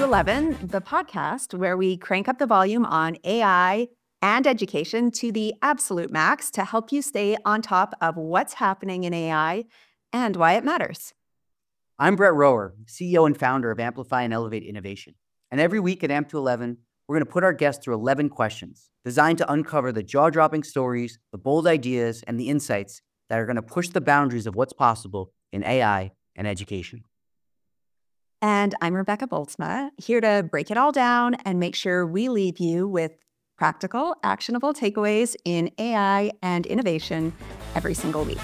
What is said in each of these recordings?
AM211, the podcast where we crank up the volume on AI and education to the absolute max to help you stay on top of what's happening in AI and why it matters. I'm Brett Rower, CEO and founder of Amplify and Elevate Innovation. And every week at AM211, we're going to put our guests through 11 questions designed to uncover the jaw-dropping stories, the bold ideas, and the insights that are going to push the boundaries of what's possible in AI and education. And I'm Rebecca Boltzma, here to break it all down and make sure we leave you with practical, actionable takeaways in AI and innovation every single week.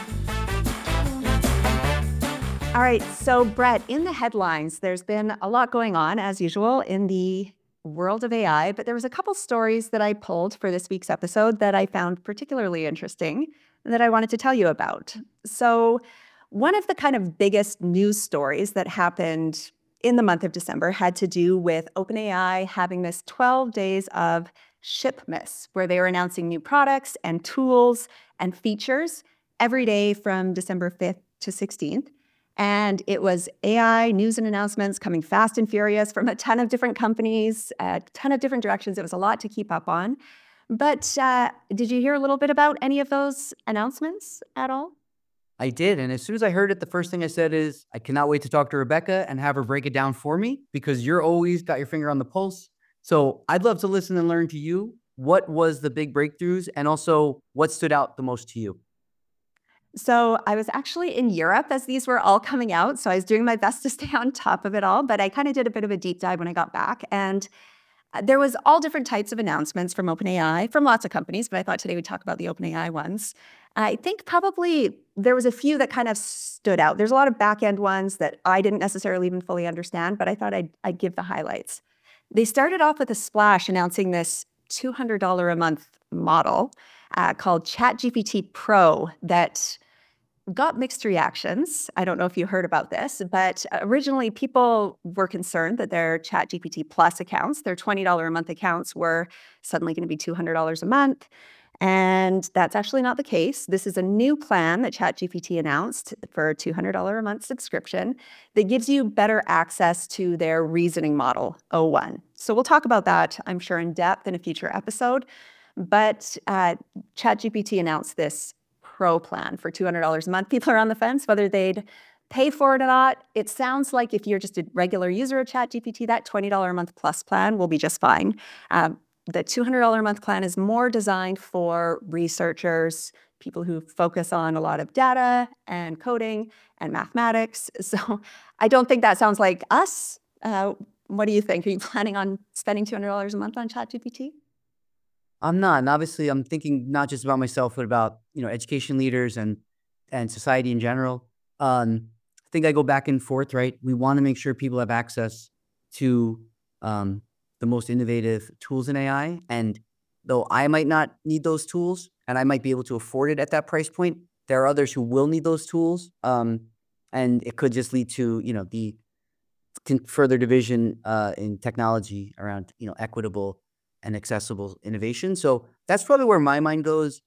All right, so Brett, in the headlines, there's been a lot going on, as usual, in the world of AI, but there was a couple stories that I pulled for this week's episode that I found particularly interesting and that I wanted to tell you about. So one of the kind of biggest news stories that happened in the month of December had to do with OpenAI having this 12 days of Shipmas, where they were announcing new products and tools and features every day from December 5th to 16th. And it was AI news and announcements coming fast and furious from a ton of different companies, a ton of different directions. It was a lot to keep up on. But did you hear a little bit about any of those announcements at all? I did, and as soon as I heard it, the first thing I said is, I cannot wait to talk to Rebecca and have her break it down for me, because you're always got your finger on the pulse. So I'd love to listen and learn to you. What was the big breakthroughs, and also what stood out the most to you? So I was actually in Europe as these were all coming out. So I was doing my best to stay on top of it all, but I kind of did a bit of a deep dive when I got back. And there was all different types of announcements from OpenAI, from lots of companies, but I thought today we'd talk about the OpenAI ones. I think probably there was a few that kind of stood out. There's a lot of back-end ones that I didn't necessarily even fully understand, but I thought I'd give the highlights. They started off with a splash announcing this $200 a month model called ChatGPT Pro that got mixed reactions. I don't know if you heard about this, but originally people were concerned that their ChatGPT Plus accounts, their $20 a month accounts, were suddenly going to be $200 a month. And that's actually not the case. This is a new plan that ChatGPT announced for a $200 a month subscription that gives you better access to their reasoning model, O1. So we'll talk about that, I'm sure, in depth in a future episode. But ChatGPT announced this Pro plan for $200 a month. People are on the fence whether they'd pay for it or not. It sounds like if you're just a regular user of ChatGPT, that $20 a month plus plan will be just fine. The $200 a month plan is more designed for researchers, people who focus on a lot of data and coding and mathematics. So I don't think that sounds like us. What do you think? Are you planning on spending $200 a month on ChatGPT? I'm not, and obviously I'm thinking not just about myself, but about, education leaders and society in general. I think I go back and forth, right? We want to make sure people have access to the most innovative tools in AI. And though I might not need those tools and I might be able to afford it at that price point, there are others who will need those tools. And it could just lead to, the further division in technology around, equitable and accessible innovation. So that's probably where my mind goes.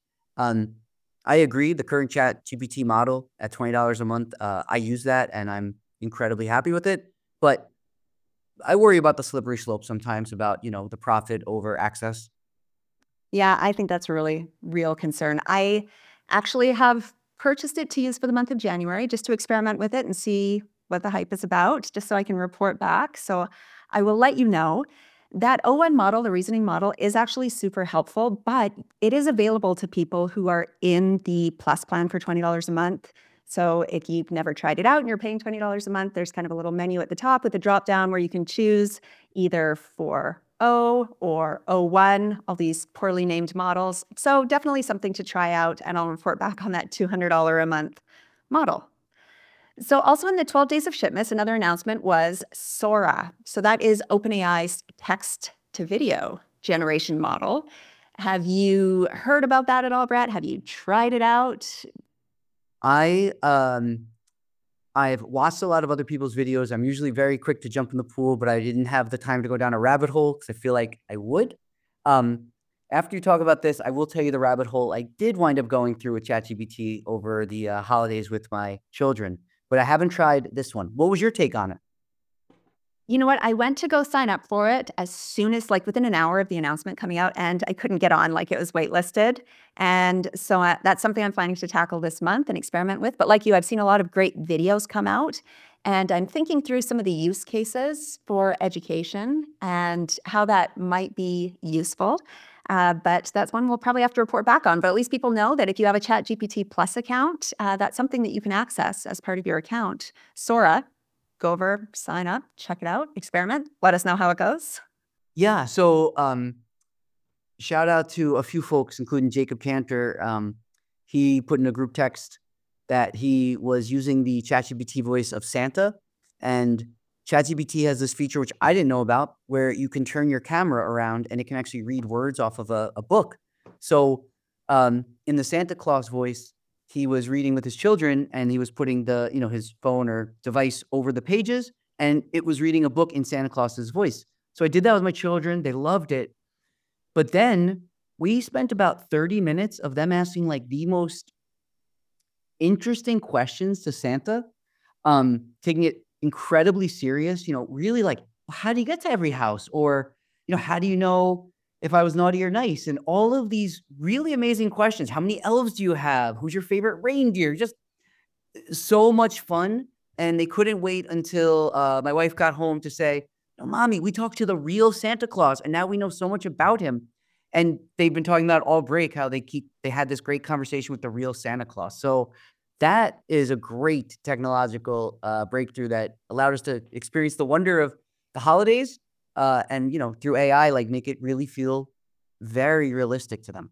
I agree. The current ChatGPT model at $20 a month, I use that and I'm incredibly happy with it. But I worry about the slippery slope sometimes about, the profit over access. Yeah, I think that's a really real concern. I actually have purchased it to use for the month of January just to experiment with it and see what the hype is about, just so I can report back. So I will let you know. That O1 model, the reasoning model, is actually super helpful, but it is available to people who are in the Plus plan for $20 a month. So if you've never tried it out and you're paying $20 a month, there's kind of a little menu at the top with a drop down where you can choose either for O or O1, all these poorly named models. So definitely something to try out, and I'll report back on that $200 a month model. So also in the 12 days of Shipmas, another announcement was Sora. So that is OpenAI's text-to-video generation model. Have you heard about that at all, Brett? Have you tried it out? I've watched a lot of other people's videos. I'm usually very quick to jump in the pool, but I didn't have the time to go down a rabbit hole because I feel like I would. After you talk about this, I will tell you the rabbit hole I did wind up going through with ChatGPT over the holidays with my children, but I haven't tried this one. What was your take on it? You know what? I went to go sign up for it as soon as, like, within an hour of the announcement coming out, and I couldn't get on, like, it was waitlisted. And so, that's something I'm planning to tackle this month and experiment with. But like you, I've seen a lot of great videos come out, and I'm thinking through some of the use cases for education and how that might be useful. But that's one we'll probably have to report back on. But at least people know that if you have a ChatGPT Plus account, that's something that you can access as part of your account. Sora, go over, sign up, check it out, experiment. Let us know how it goes. Yeah. So shout out to a few folks, including Jacob Cantor. He put in a group text that he was using the ChatGPT voice of Santa, and ChatGPT has this feature which I didn't know about, where you can turn your camera around and it can actually read words off of a book. So in the Santa Claus voice, he was reading with his children, and he was putting the his phone or device over the pages, and it was reading a book in Santa Claus's voice. So I did that with my children. They loved it. But then we spent about 30 minutes of them asking like the most interesting questions to Santa, taking it incredibly serious, really like, how do you get to every house? Or, how do you know if I was naughty or nice? And all of these really amazing questions. How many elves do you have? Who's your favorite reindeer? Just so much fun. And they couldn't wait until my wife got home to say, "No, Mommy, we talked to the real Santa Claus, and now we know so much about him." And they've been talking about all break how they had this great conversation with the real Santa Claus. So that is a great technological breakthrough that allowed us to experience the wonder of the holidays, and through AI, like make it really feel very realistic to them.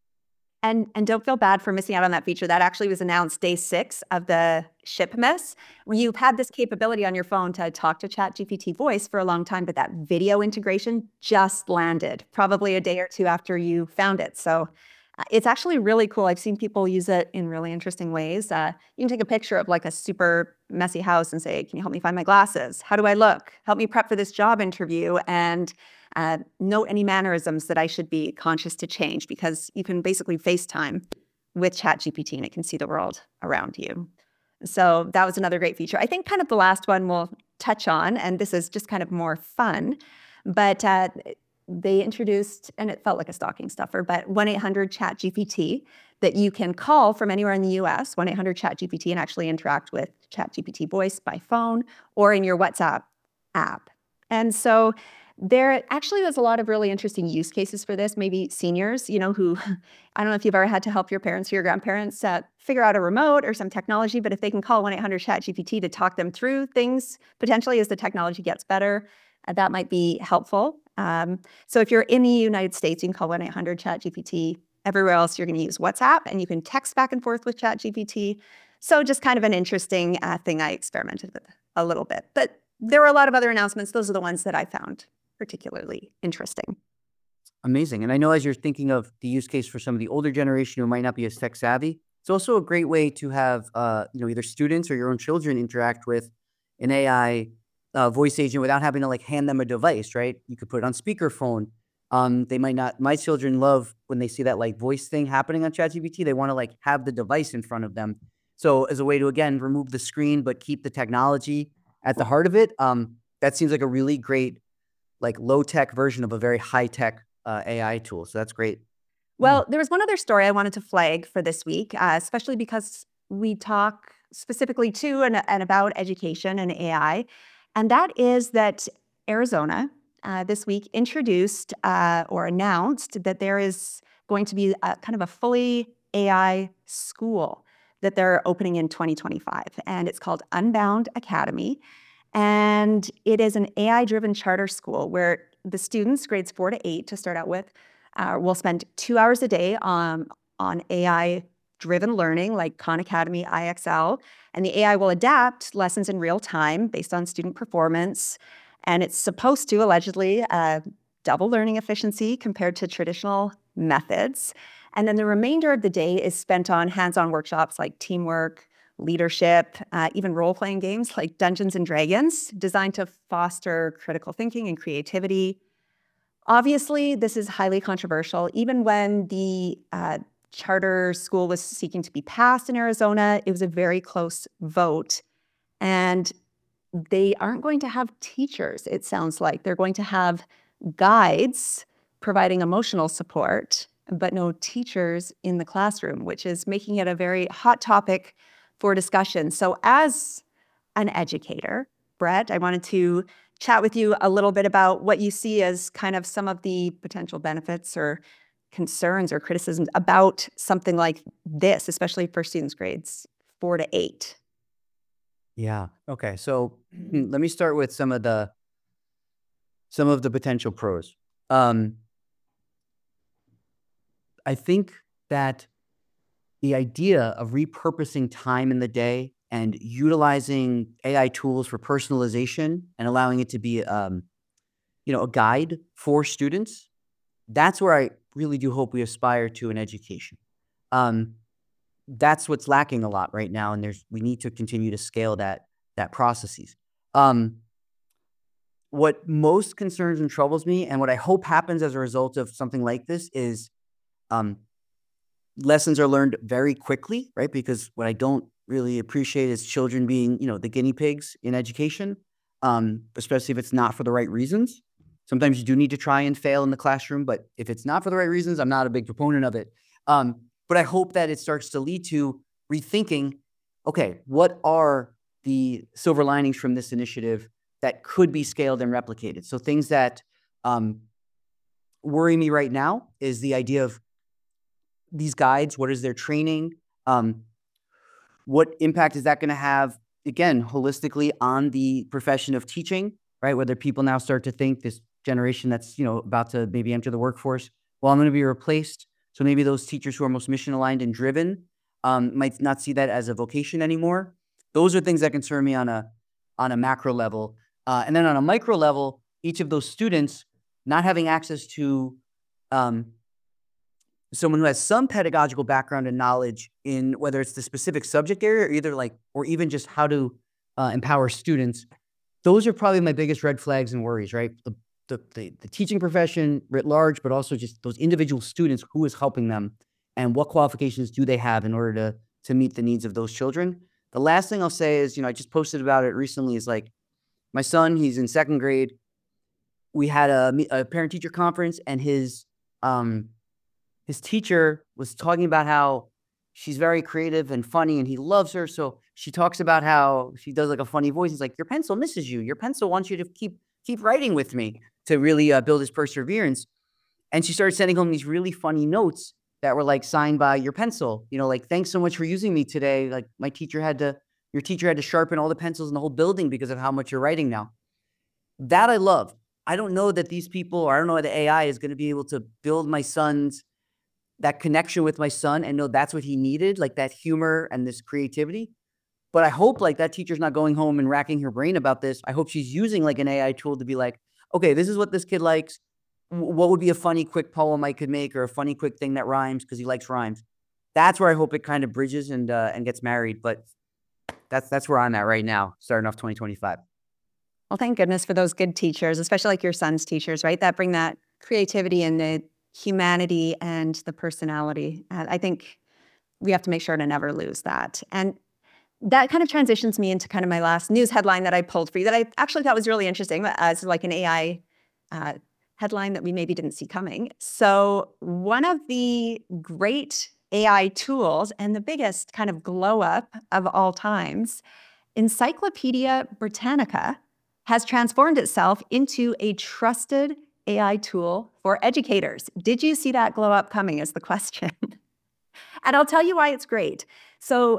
And don't feel bad for missing out on that feature. That actually was announced day 6 of the Shipmas, where you've had this capability on your phone to talk to ChatGPT voice for a long time, but that video integration just landed probably a day or 2 after you found it. So it's actually really cool. I've seen people use it in really interesting ways. You can take a picture of like a super messy house and say, "Can you help me find my glasses? How do I look? Help me prep for this job interview." And note any mannerisms that I should be conscious to change, because you can basically FaceTime with ChatGPT and it can see the world around you. So that was another great feature. I think kind of the last one we'll touch on, and this is just kind of more fun, but they introduced, and it felt like a stocking stuffer, but 1-800-CHAT-GPT that you can call from anywhere in the US, 1-800-CHAT-GPT, and actually interact with ChatGPT voice by phone or in your WhatsApp app. And so there actually was a lot of really interesting use cases for this. Maybe seniors, who I don't know if you've ever had to help your parents or your grandparents figure out a remote or some technology, but if they can call 1-800-CHAT-GPT to talk them through things potentially as the technology gets better, that might be helpful. So if you're in the United States, you can call 1-800-CHAT-GPT. Everywhere else, you're going to use WhatsApp, and you can text back and forth with ChatGPT. So just kind of an interesting thing I experimented with a little bit. But there were a lot of other announcements. Those are the ones that I found particularly interesting. Amazing. And I know as you're thinking of the use case for some of the older generation who might not be as tech savvy, it's also a great way to have either students or your own children interact with an AI voice agent without having to like hand them a device, right? You could put it on speakerphone. They might not. My children love when they see that like voice thing happening on ChatGPT. They want to like have the device in front of them. So as a way to again remove the screen but keep the technology at the heart of it, that seems like a really great like low tech version of a very high tech AI tool. So that's great. Well, there was one other story I wanted to flag for this week, especially because we talk specifically to and about education and AI. And that is that Arizona this week introduced or announced that there is going to be kind of a fully AI school that they're opening in 2025. And it's called Unbound Academy. And it is an AI-driven charter school where the students, grades 4 to 8 to start out with, will spend 2 hours a day on AI-driven learning like Khan Academy, IXL, and the AI will adapt lessons in real time based on student performance. And it's supposed to, allegedly, double learning efficiency compared to traditional methods. And then the remainder of the day is spent on hands-on workshops like teamwork, leadership, even role-playing games like Dungeons and Dragons, designed to foster critical thinking and creativity. Obviously, this is highly controversial. Even when the charter school was seeking to be passed in Arizona, it was a very close vote. And they aren't going to have teachers, it sounds like. They're going to have guides providing emotional support, but no teachers in the classroom, which is making it a very hot topic for discussion. So as an educator, Brett, I wanted to chat with you a little bit about what you see as kind of some of the potential benefits or concerns or criticisms about something like this, especially for students grades 4 to 8. Yeah. Okay. So let me start with some of the potential pros. I think that the idea of repurposing time in the day and utilizing AI tools for personalization and allowing it to be, a guide for students, that's where I really do hope we aspire to in education. That's what's lacking a lot right now, and we need to continue to scale that processes. What most concerns and troubles me, and what I hope happens as a result of something like this, is lessons are learned very quickly, right? Because what I don't really appreciate is children being, the guinea pigs in education, especially if it's not for the right reasons. Sometimes you do need to try and fail in the classroom, but if it's not for the right reasons, I'm not a big proponent of it. But I hope that it starts to lead to rethinking, okay, what are the silver linings from this initiative that could be scaled and replicated? So things that worry me right now is the idea of these guides. What is their training? What impact is that going to have, again, holistically on the profession of teaching, right? Whether people now start to think, this generation that's, about to maybe enter the workforce, well, I'm going to be replaced. So maybe those teachers who are most mission aligned and driven might not see that as a vocation anymore. Those are things that concern me on a macro level. And then on a micro level, each of those students not having access to someone who has some pedagogical background and knowledge in whether it's the specific subject area or even just how to empower students. Those are probably my biggest red flags and worries, right? The teaching profession writ large, but also just those individual students, who is helping them and what qualifications do they have in order to meet the needs of those children. The last thing I'll say is, I just posted about it recently, is like my son, he's in 2nd grade. We had a parent-teacher conference, and his teacher was talking about how she's very creative and funny and he loves her. So she talks about how she does like a funny voice. He's like, your pencil misses you. Your pencil wants you to keep writing with me, to really build his perseverance. And she started sending home these really funny notes that were like signed by your pencil, like, thanks so much for using me today. Like, your teacher had to sharpen all the pencils in the whole building because of how much you're writing now. That I love. I don't know that these people, or I don't know that AI is going to be able to build that connection with my son and know that's what he needed, like that humor and this creativity. But I hope like that teacher's not going home and racking her brain about this. I hope she's using like an AI tool to be like, okay, this is what this kid likes. What would be a funny, quick poem I could make, or a funny, quick thing that rhymes because he likes rhymes. That's where I hope it kind of bridges and gets married. But that's where I'm at right now, starting off 2025. Well, thank goodness for those good teachers, especially like your son's teachers, right? That bring that creativity and the humanity and the personality. I think we have to make sure to never lose that. And that kind of transitions me into kind of my last news headline that I pulled for you that I actually thought was really interesting, as like an AI headline that we maybe didn't see coming. So one of the great AI tools and the biggest kind of glow up of all times, Encyclopedia Britannica, has transformed itself into a trusted AI tool for educators. Did you see that glow up coming, is the question. And I'll tell you why it's great. So,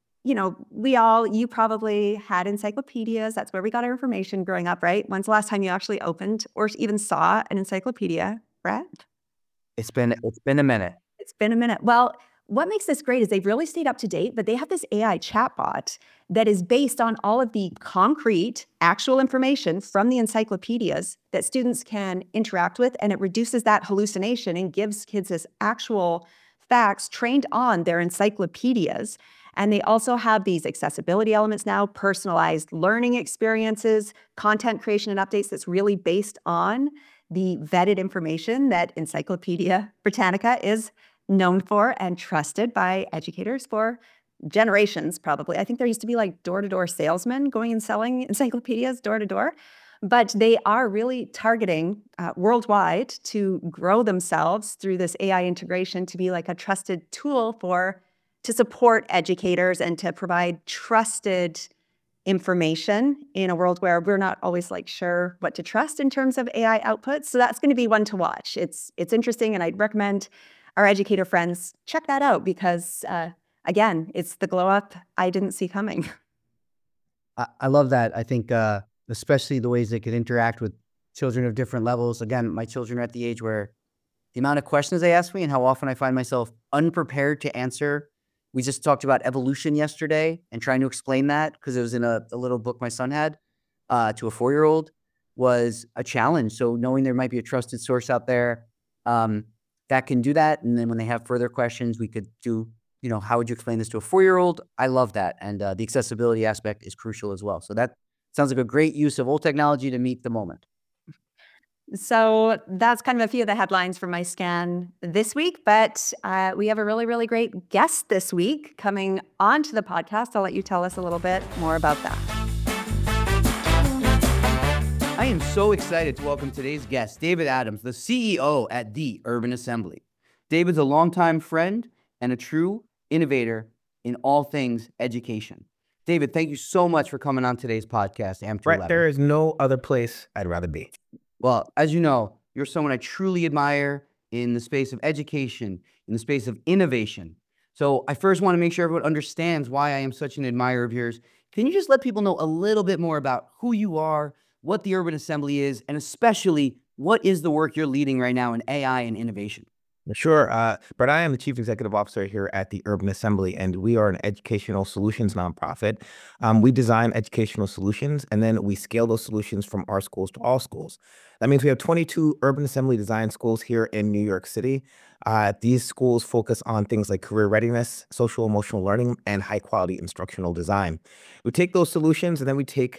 you probably had encyclopedias. That's where we got our information growing up, right? When's the last time you actually opened or even saw an encyclopedia, Brett? It's been a minute. It's been a minute. Well, what makes this great is they've really stayed up to date, but they have this AI chatbot that is based on all of the concrete, actual information from the encyclopedias that students can interact with, and it reduces that hallucination and gives kids this actual facts trained on their encyclopedias. And they also have these accessibility elements now, personalized learning experiences, content creation and updates that's really based on the vetted information that Encyclopedia Britannica is known for and trusted by educators for generations, probably. I think there used to be like door-to-door salesmen going and selling encyclopedias door to door. But they are really targeting worldwide to grow themselves through this AI integration to be like a trusted tool to support educators and to provide trusted information in a world where we're not always like sure what to trust in terms of AI outputs. So that's going to be one to watch. It's interesting, and I'd recommend our educator friends check that out because again, it's the glow up I didn't see coming. I love that. I think especially the ways they could interact with children of different levels. Again, my children are at the age where the amount of questions they ask me and how often I find myself unprepared to answer. We just talked about evolution yesterday and trying to explain that because it was in a little book my son had to a 4-year-old was a challenge. So knowing there might be a trusted source out there that can do that. And then when they have further questions, we could do, how would you explain this to a 4-year-old? I love that. And the accessibility aspect is crucial as well. So that sounds like a great use of old technology to meet the moment. So that's kind of a few of the headlines from my scan this week, but we have a really, really great guest this week coming onto the podcast. I'll let you tell us a little bit more about that. I am so excited to welcome today's guest, David Adams, the CEO at the Urban Assembly. David's a longtime friend and a true innovator in all things education. David, thank you so much for coming on today's podcast, AMP211. Brett, there is no other place I'd rather be. Well, as you know, you're someone I truly admire in the space of education, in the space of innovation. So I first want to make sure everyone understands why I am such an admirer of yours. Can you just let people know a little bit more about who you are, what the Urban Assembly is, and especially what is the work you're leading right now in AI and innovation? Sure. Brett, I am the Chief Executive Officer here at the Urban Assembly, and we are an educational solutions nonprofit. We design educational solutions, and then we scale those solutions from our schools to all schools. That means we have 22 Urban Assembly design schools here in New York City. These schools focus on things like career readiness, social emotional learning, and high quality instructional design. We take those solutions, and then we take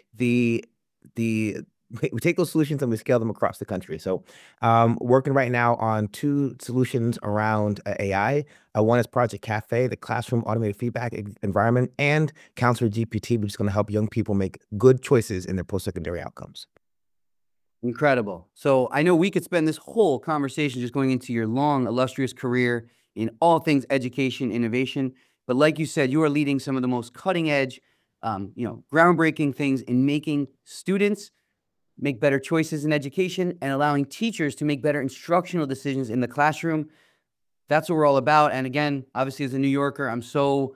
we take those solutions and we scale them across the country. So working right now on 2 solutions around AI. One is Project Cafe, the classroom automated feedback environment, and Counselor GPT, which is going to help young people make good choices in their post-secondary outcomes. Incredible. So I know we could spend this whole conversation just going into your long, illustrious career in all things education, innovation. But like you said, you are leading some of the most cutting edge, groundbreaking things in making students make better choices in education and allowing teachers to make better instructional decisions in the classroom. That's what we're all about. And again, obviously as a New Yorker, I'm so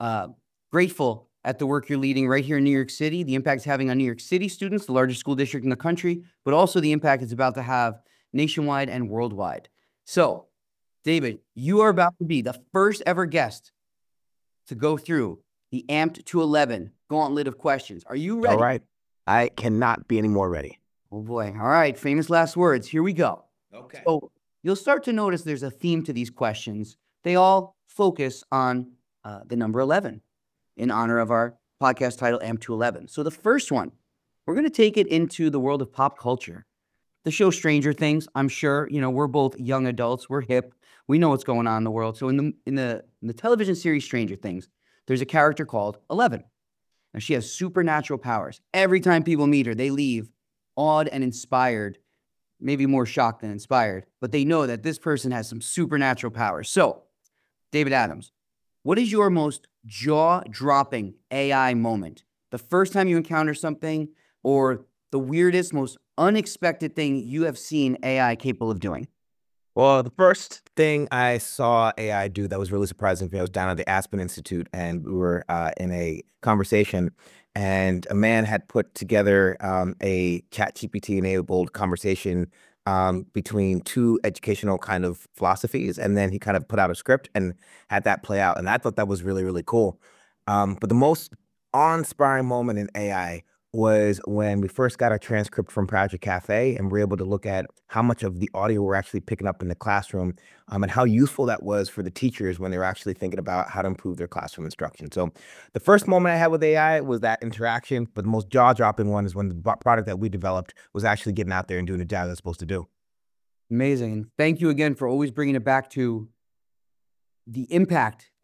grateful at the work you're leading right here in New York City, the impact it's having on New York City students, the largest school district in the country, but also the impact it's about to have nationwide and worldwide. So, David, you are about to be the first ever guest to go through the AMP211 gauntlet of questions. Are you ready? All right. I cannot be any more ready. Oh boy. All right. Famous last words. Here we go. Okay. So you'll start to notice there's a theme to these questions. They all focus on the number 11 in honor of our podcast title, AMP211. So the first one, we're going to take it into the world of pop culture. The show Stranger Things, I'm sure, we're both young adults. We're hip. We know what's going on in the world. So in the television series Stranger Things, there's a character called 11. Now, she has supernatural powers. Every time people meet her, they leave awed and inspired, maybe more shocked than inspired, but they know that this person has some supernatural powers. So, David Adams, what is your most jaw-dropping AI moment? The first time you encounter something or the weirdest, most unexpected thing you have seen AI capable of doing? Well, the first thing I saw AI do that was really surprising for me, I was down at the Aspen Institute, and we were in a conversation, and a man had put together a ChatGPT-enabled conversation between 2 educational kind of philosophies, and then he kind of put out a script and had that play out, and I thought that was really, really cool. But the most awe-inspiring moment in AI was when we first got our transcript from Project Cafe and we're able to look at how much of the audio we're actually picking up in the classroom and how useful that was for the teachers when they were actually thinking about how to improve their classroom instruction. So the first moment I had with AI was that interaction, but the most jaw-dropping one is when the product that we developed was actually getting out there and doing the job it's supposed to do. Amazing. Thank you again for always bringing it back to the impact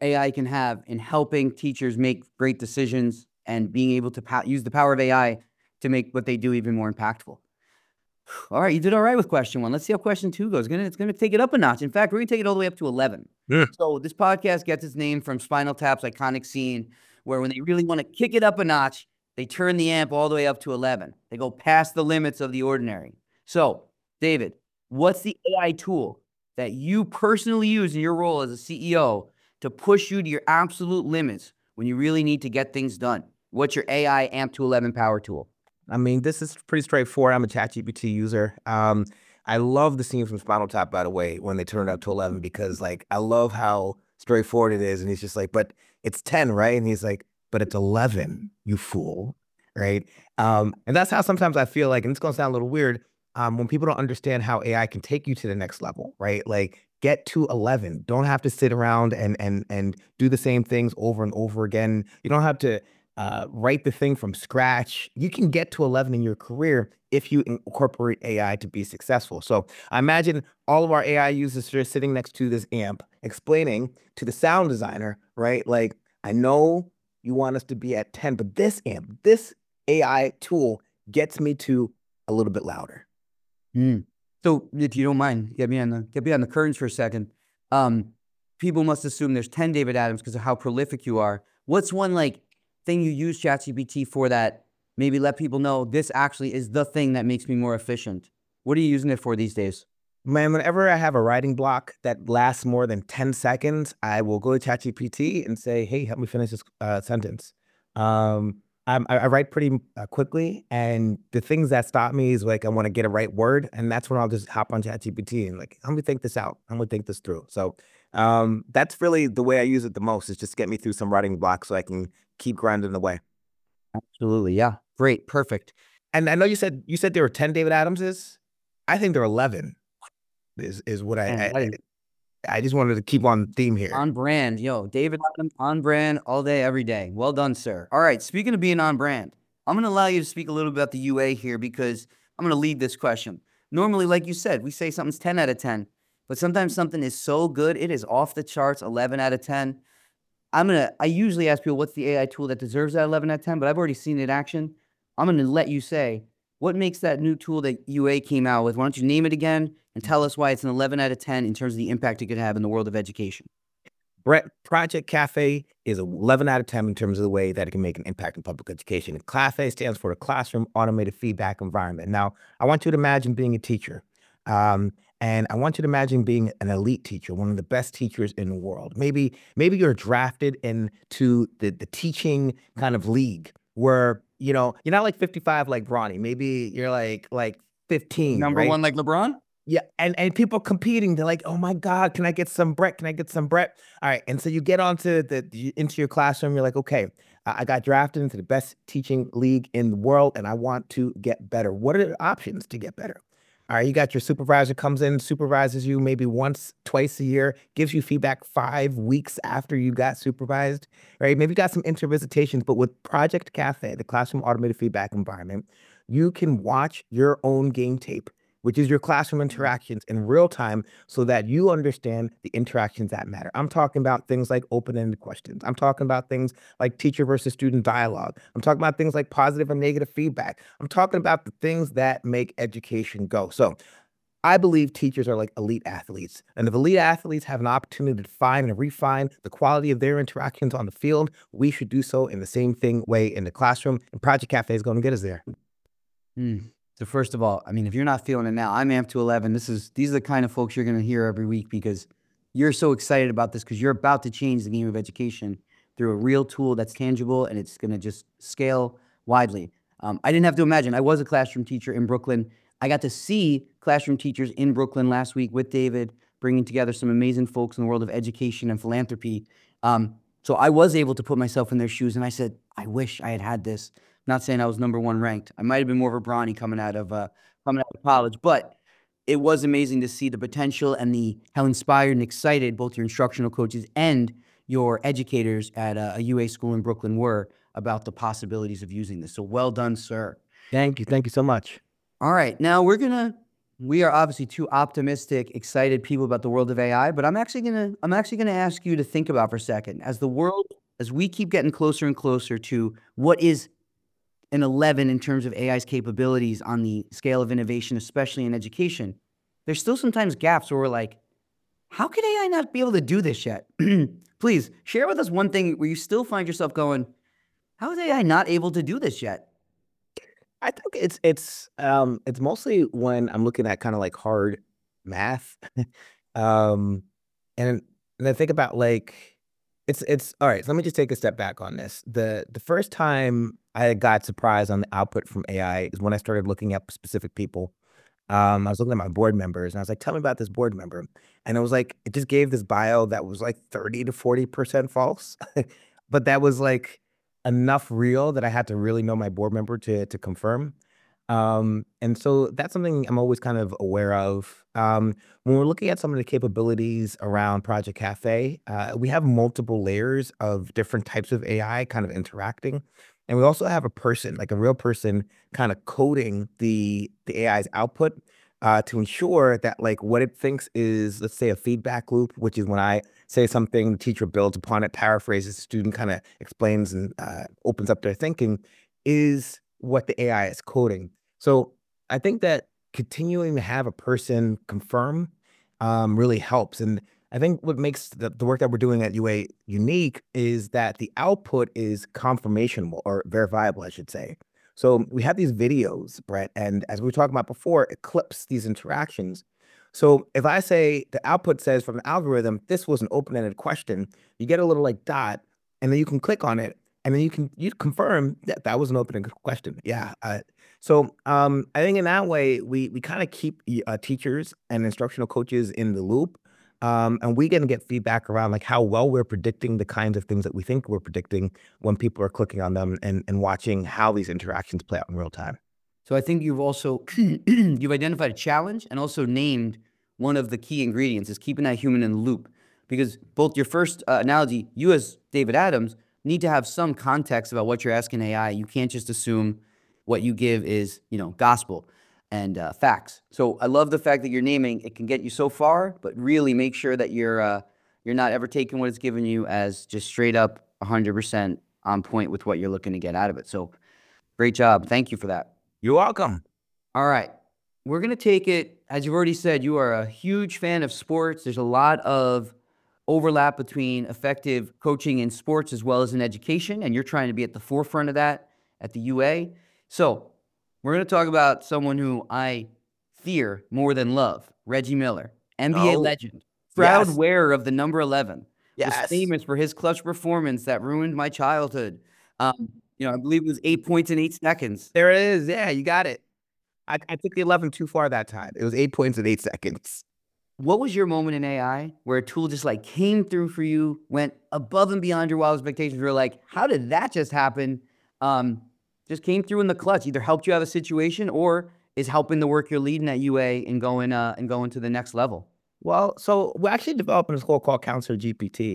AI can have in helping teachers make great decisions and being able to use the power of AI to make what they do even more impactful. All right, you did all right with question 1. Let's see how question 2 goes. It's gonna take it up a notch. In fact, we're gonna take it all the way up to 11. So this podcast gets its name from Spinal Tap's iconic scene where when they really want to kick it up a notch, they turn the amp all the way up to 11. They go past the limits of the ordinary. So, David, what's the AI tool that you personally use in your role as a CEO to push you to your absolute limits when you really need to get things done? What's your AI amp to 11 power tool? I mean, this is pretty straightforward. I'm a ChatGPT user. I love the scene from Spinal Tap, by the way, when they turn it up to 11, because like I love how straightforward it is. And he's just like, but it's 10, right? And he's like, but it's 11, you fool, right? And that's how sometimes I feel like, and it's gonna sound a little weird, when people don't understand how AI can take you to the next level, right? Like get to 11. Don't have to sit around and do the same things over and over again. You don't have to write the thing from scratch. You can get to 11 in your career if you incorporate AI to be successful. So I imagine all of our AI users are sitting next to this amp explaining to the sound designer, right? Like, I know you want us to be at 10, but this amp, this AI tool gets me to a little bit louder. So if you don't mind, get me on the curtains for a second. People must assume there's 10 David Adams because of how prolific you are. What's one like thing you use ChatGPT for that maybe let people know this actually is the thing that makes me more efficient? What are you using it for these days? Man, whenever I have a writing block that lasts more than 10 seconds, I will go to ChatGPT and say, hey, help me finish this sentence. I write pretty quickly, and the things that stop me is like I want to get a right word, and that's when I'll just hop on ChatGPT and like, help me think this out. I'm gonna think this through. So that's really the way I use it the most, is just get me through some writing blocks so I can keep grinding away. Absolutely, yeah. Great, perfect. And I know you said there were 10 David Adamses. I think there are 11. Is what I just wanted to keep on theme here. On brand, yo, David Adams, on brand all day, every day. Well done, sir. All right, speaking of being on brand, I'm going to allow you to speak a little bit about the UA here because I'm going to lead this question. Normally, like you said, we say something's 10 out of 10, but sometimes something is so good, it is off the charts, 11 out of 10. I usually ask people, what's the AI tool that deserves that 11 out of 10, but I've already seen it in action. I'm going to let you say, what makes that new tool that UA came out with? Why don't you name it again and tell us why it's an 11 out of 10 in terms of the impact it could have in the world of education? Brett, Project Cafe is 11 out of 10 in terms of the way that it can make an impact in public education. CAFE stands for the Classroom Automated Feedback Environment. Now, I want you to imagine being a teacher. And I want you to imagine being an elite teacher, one of the best teachers in the world. Maybe you're drafted into the teaching kind of league where, you know, you're not like 55 like Bronny. Maybe you're like 15. Number right? one like LeBron? Yeah, and people competing. They're like, "Oh my God, can I get some Brett? Can I get some Brett?" All right, and so you get onto into your classroom. You're like, "Okay, I got drafted into the best teaching league in the world, and I want to get better. What are the options to get better?" All right, you got your supervisor comes in, supervises you maybe once, twice a year, gives you feedback 5 weeks after you got supervised. Right? Maybe you got some intervisitations, but with Project Cafe, the Classroom Automated Feedback Environment, you can watch your own game tape, which is your classroom interactions in real time so that you understand the interactions that matter. I'm talking about things like open-ended questions. I'm talking about things like teacher versus student dialogue. I'm talking about things like positive and negative feedback. I'm talking about the things that make education go. So I believe teachers are like elite athletes. And if elite athletes have an opportunity to find and refine the quality of their interactions on the field, we should do so in the same way in the classroom. And Project Cafe is going to get us there. So first of all, I mean, if you're not feeling it now, I'm amped to 11. These are the kind of folks you're going to hear every week because you're so excited about this because you're about to change the game of education through a real tool that's tangible and it's going to just scale widely. I didn't have to imagine. I was a classroom teacher in Brooklyn. I got to see classroom teachers in Brooklyn last week with David, bringing together some amazing folks in the world of education and philanthropy. So I was able to put myself in their shoes and I said, I wish I had this. Not saying I was number 1 ranked. I might have been more of a Bronny coming out of college, but it was amazing to see the potential and how inspired and excited both your instructional coaches and your educators at a UA school in Brooklyn were about the possibilities of using this. So well done, sir. Thank you. Thank you so much. All right, now we're gonna we are obviously two optimistic, excited people about the world of AI, but I'm actually gonna ask you to think about for a second, as we keep getting closer and closer to what is an 11 in terms of AI's capabilities on the scale of innovation, especially in education, there's still sometimes gaps where we're like, how could AI not be able to do this yet? Please share with us one thing where you still find yourself going, how is AI not able to do this yet? I think it's mostly when I'm looking at kind of like hard math. um and and I think about like it's all right, so let me just take a step back on this. The first time I got surprised on the output from AI is when I started looking at specific people. I was looking at my board members and I was like, tell me about this board member. And it was like, it just gave this bio that was like 30 to 40% false. But that was like enough real that I had to really know my board member to confirm. And so that's something I'm always kind of aware of. When we're looking at some of the capabilities around Project Cafe, we have multiple layers of different types of AI kind of interacting. And we also have a person, like a real person, kind of coding the AI's output to ensure that like what it thinks is, let's say, a feedback loop, which is when I say something, the teacher builds upon it, paraphrases, the student kind of explains and opens up their thinking, is what the AI is coding. So I think that continuing to have a person confirm really helps. And I think what makes the work that we're doing at UA unique is that the output is confirmational or verifiable, I should say. So we have these videos, Brett, and as we were talking about before, it clips these interactions. So if I say the output says from the algorithm, this was an open-ended question, you get a little like dot, and then you can click on it, and then you confirm that that was an open-ended question. Yeah. I think in that way we kind of keep teachers and instructional coaches in the loop, and we get feedback around like how well we're predicting the kinds of things that we think we're predicting when people are clicking on them and watching how these interactions play out in real time. So I think you've also you've identified a challenge and also named one of the key ingredients is keeping that human in the loop. Because both your first analogy, you as David Adams need to have some context about what you're asking AI. You can't just assume what you give is, gospel and facts. So I love the fact that you're naming it can get you so far, but really make sure that you're not ever taking what it's giving you as just straight up 100% on point with what you're looking to get out of it. So great job. Thank you for that. You're welcome. All right. We're going to take it, as you've already said, you are a huge fan of sports. There's a lot of overlap between effective coaching in sports as well as in education, and you're trying to be at the forefront of that at the UA. So we're going to talk about someone who I fear more than love, Reggie Miller, NBA legend, proud wearer of the number 11, was famous for his clutch performance that ruined my childhood. I believe it was 8 points in 8 seconds. There it is. Yeah, you got it. I took the 11 too far that time. It was 8 points in 8 seconds. What was your moment in AI where a tool just like came through for you, went above and beyond your wild expectations? You were like, how did that just happen? Just came through in the clutch, either helped you out of a situation or is helping the work you're leading at UA and going to the next level. Well, so we're actually developing this tool called Counselor GPT.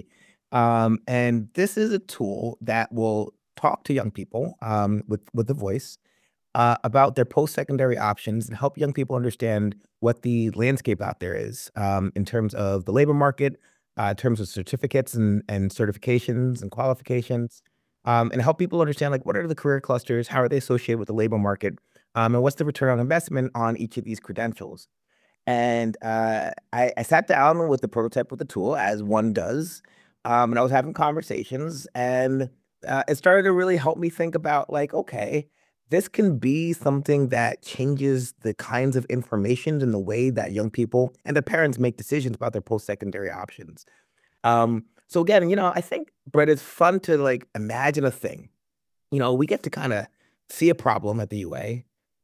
And this is a tool that will talk to young people with a voice about their post-secondary options and help young people understand what the landscape out there is in terms of the labor market, in terms of certificates and certifications and qualifications, and help people understand like what are the career clusters, how are they associated with the labor market, and what's the return on investment on each of these credentials. And I sat down with the prototype with the tool, as one does, and I was having conversations, and it started to really help me think about like, okay, this can be something that changes the kinds of information and the way that young people and the parents make decisions about their post-secondary options. So again, I think, Brett, it's fun to like imagine a thing. We get to kind of see a problem at the UA,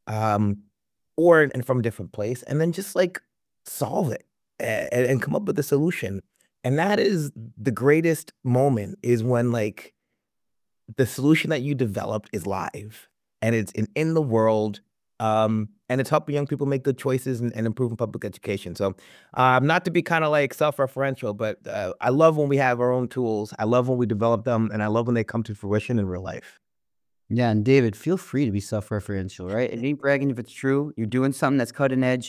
or and from a different place, and then just like solve it and come up with a solution. And that is the greatest moment, is when like the solution that you developed is live and it's in the world, and it's helping young people make good choices and improving public education. So not to be kind of like self-referential, but I love when we have our own tools. I love when we develop them, and I love when they come to fruition in real life. Yeah, and David, feel free to be self-referential, right? It ain't bragging if it's true. You're doing something that's cutting edge.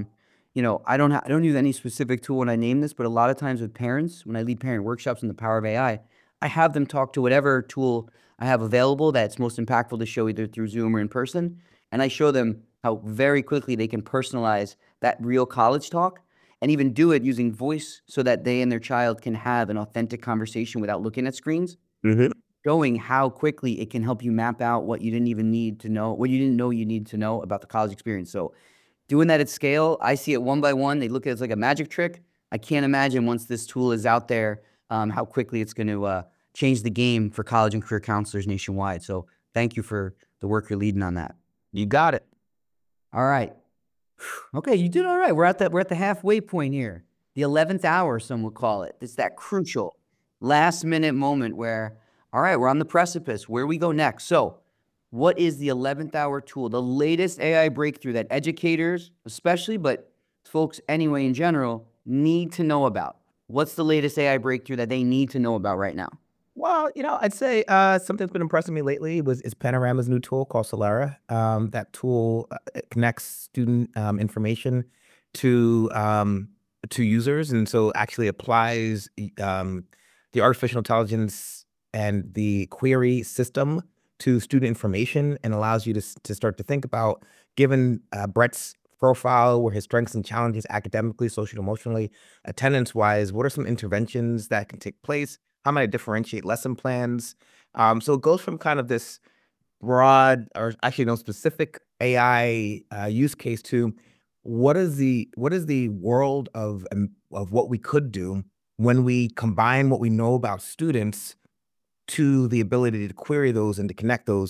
I don't use any specific tool when I name this, but a lot of times with parents, when I lead parent workshops on the power of AI, I have them talk to whatever tool I have available that's most impactful to show either through Zoom or in person, and I show them how very quickly they can personalize that real college talk and even do it using voice so that they and their child can have an authentic conversation without looking at screens, Mm-hmm. showing how quickly it can help you map out what you didn't even need to know, what you didn't know you need to know about the college experience. So doing that at scale, I see it one by one. They look at it as like a magic trick. I can't imagine once this tool is out there, how quickly it's going to change the game for college and career counselors nationwide. So thank you for the work you're leading on that. You got it. All right. Okay, you did all right. We're at the halfway point here. The 11th hour, some would call it. It's that crucial last minute moment where, all right, we're on the precipice. Where we go next? So, what is the 11th hour tool, the latest AI breakthrough that educators, especially, but folks anyway in general, need to know about? What's the latest AI breakthrough that they need to know about right now? Well, I'd say something that's been impressing me lately is Panorama's new tool called Solara. That tool it connects student information to users, and so actually applies the artificial intelligence and the query system to student information, and allows you to start to think about, given Brett's profile, where his strengths and challenges academically, social, emotionally, attendance wise, what are some interventions that can take place? How might I differentiate lesson plans? So it goes from kind of this broad, or actually no specific AI use case, to what is the world of what we could do when we combine what we know about students to the ability to query those and to connect those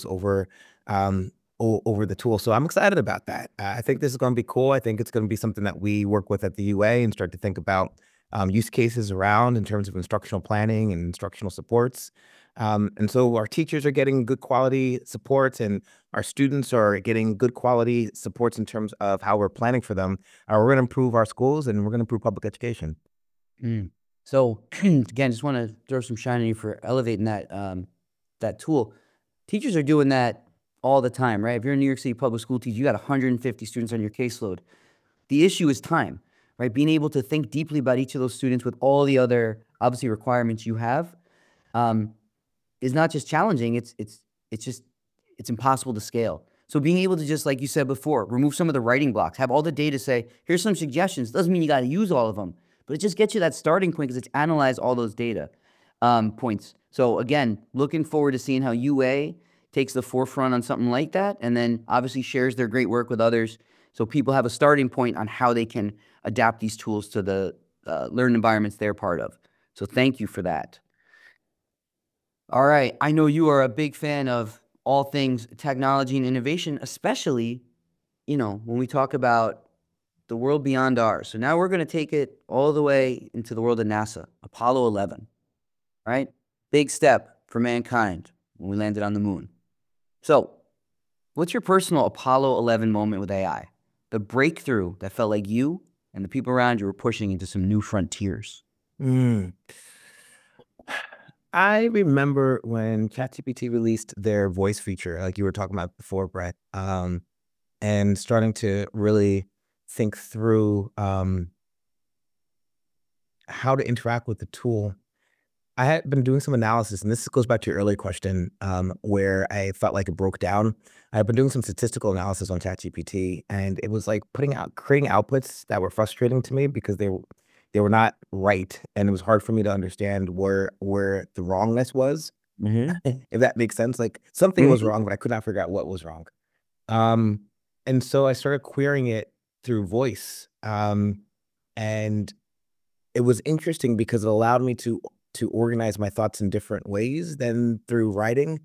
over the tool. So I'm excited about that. I think this is going to be cool. I think it's going to be something that we work with at the UA and start to think about use cases around in terms of instructional planning and instructional supports. And so our teachers are getting good quality supports, and our students are getting good quality supports in terms of how we're planning for them. We're going to improve our schools, and we're going to improve public education. Mm. So again, just want to throw some shine on you for elevating that tool. Teachers are doing that all the time, right? If you're a New York City public school teacher, you got 150 students on your caseload. The issue is time, right? Being able to think deeply about each of those students with all the other obviously requirements you have is not just challenging. It's impossible to scale. So being able to, just like you said before, remove some of the writing blocks, have all the data, say, here's some suggestions. Doesn't mean you got to use all of them, but it just gets you that starting point because it's analyzed all those data points. So again, looking forward to seeing how UA takes the forefront on something like that, and then obviously shares their great work with others, so people have a starting point on how they can adapt these tools to the learning environments they're part of. So thank you for that. All right, I know you are a big fan of all things technology and innovation, especially, when we talk about the world beyond ours. So now we're going to take it all the way into the world of NASA, Apollo 11, right? Big step for mankind when we landed on the moon. So, what's your personal Apollo 11 moment with AI? The breakthrough that felt like you and the people around you were pushing into some new frontiers. Mm. I remember when ChatGPT released their voice feature, like you were talking about before, Brett, and starting to really think through how to interact with the tool. I had been doing some analysis, and this goes back to your earlier question, where I felt like it broke down. I've been doing some statistical analysis on ChatGPT, and it was like creating outputs that were frustrating to me because they were not right, and it was hard for me to understand where the wrongness was, if that makes sense. Like something was wrong, but I could not figure out what was wrong. And so I started querying it through voice, and it was interesting because it allowed me to organize my thoughts in different ways than through writing.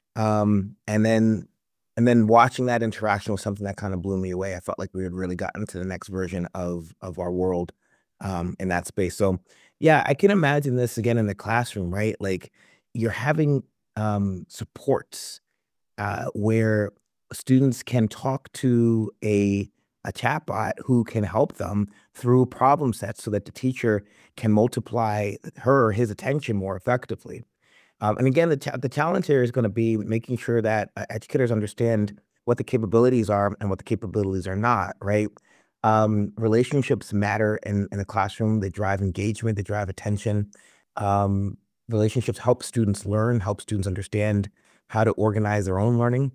And then watching that interaction was something that kind of blew me away. I felt like we had really gotten to the next version of our world in that space. So yeah, I can imagine this again in the classroom, right? Like you're having supports where students can talk to a chatbot who can help them through problem sets so that the teacher can multiply her or his attention more effectively. And again, the challenge here is going to be making sure that educators understand what the capabilities are and what the capabilities are not, right? Relationships matter in the classroom. They drive engagement, they drive attention. Um, Relationships help students learn, help students understand how to organize their own learning.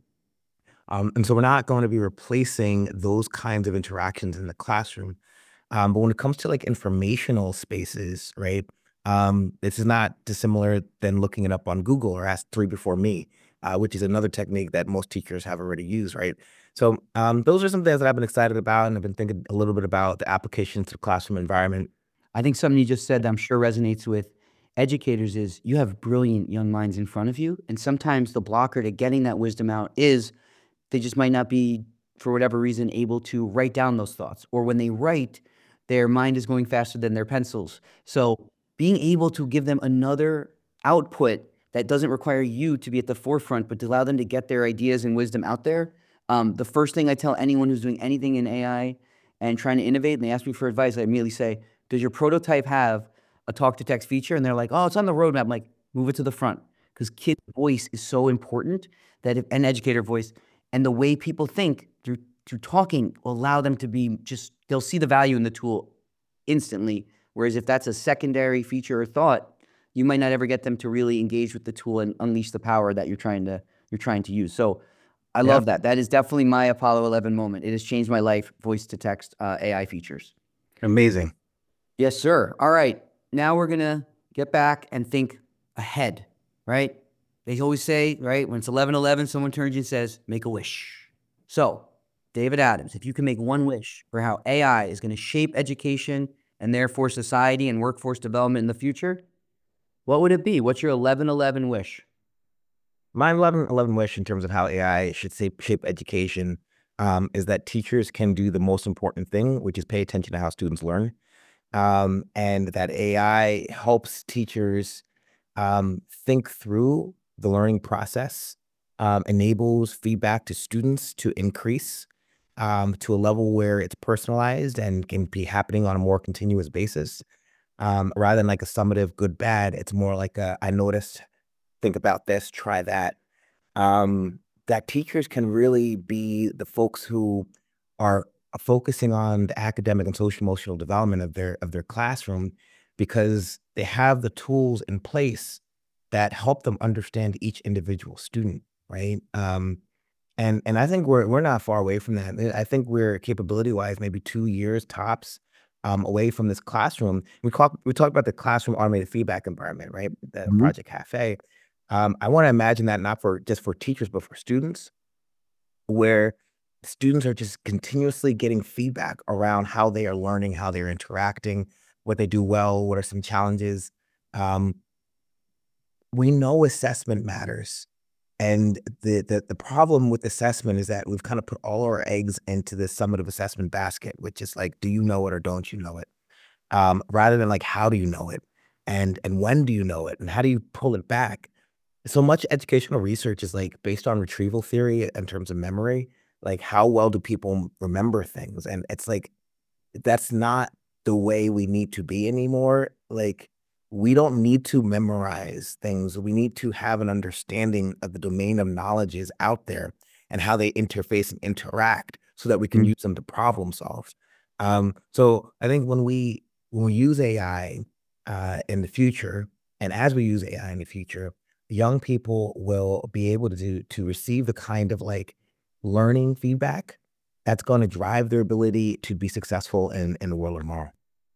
And so we're not going to be replacing those kinds of interactions in the classroom. But when it comes to like informational spaces, right? This is not dissimilar than looking it up on Google or Ask Three Before Me, which is another technique that most teachers have already used, right? So those are some things that I've been excited about, and I've been thinking a little bit about the applications to the classroom environment. I think something you just said that I'm sure resonates with educators is you have brilliant young minds in front of you. And sometimes the blocker to getting that wisdom out is they just might not be, for whatever reason, able to write down those thoughts. Or when they write, their mind is going faster than their pencils. So being able to give them another output that doesn't require you to be at the forefront, but to allow them to get their ideas and wisdom out there. The first thing I tell anyone who's doing anything in AI and trying to innovate, and they ask me for advice, I immediately say, does your prototype have a talk to text feature? And they're like, oh, it's on the roadmap. I'm like, move it to the front. Because kid voice is so important that if an educator voice and the way people think through talking will allow them to be just, they'll see the value in the tool instantly. Whereas if that's a secondary feature or thought, you might not ever get them to really engage with the tool and unleash the power that you're trying to use. So I love that. That is definitely my Apollo 11 moment. It has changed my life, voice to text AI features. Amazing. Yes, sir. All right. Now we're going to get back and think ahead, right? They always say, right, when it's 11:11, someone turns to you and says, make a wish. So, David Adams, if you can make one wish for how AI is going to shape education and therefore society and workforce development in the future, what would it be? What's your 11:11 wish? My 11 wish in terms of how AI should shape education is that teachers can do the most important thing, which is pay attention to how students learn. And that AI helps teachers think through the learning process, enables feedback to students to increase to a level where it's personalized and can be happening on a more continuous basis. Rather than like a summative good, bad, it's more like I noticed, think about this, try that. That teachers can really be the folks who are focusing on the academic and social emotional development of their classroom because they have the tools in place that help them understand each individual student, right? And I think we're not far away from that. I think we're capability wise maybe 2 years tops away from this classroom. We talk about the classroom automated feedback environment, right? The Project Cafe. I want to imagine that not for just for teachers, but for students, where students are just continuously getting feedback around how they are learning, how they're interacting, what they do well, what are some challenges. We know assessment matters. And the problem with assessment is that we've kind of put all our eggs into this summative assessment basket, which is like, do you know it or don't you know it? Rather than like, how do you know it? And when do you know it? And how do you pull it back? So much educational research is like based on retrieval theory in terms of memory. Like, how well do people remember things? And it's like, that's not the way we need to be anymore. Like, we don't need to memorize things. We need to have an understanding of the domain of knowledge is out there and how they interface and interact so that we can use them to problem solve. So I think when we use AI in the future, and as we use AI in the future, young people will be able to receive the kind of like learning feedback that's going to drive their ability to be successful in the world of tomorrow.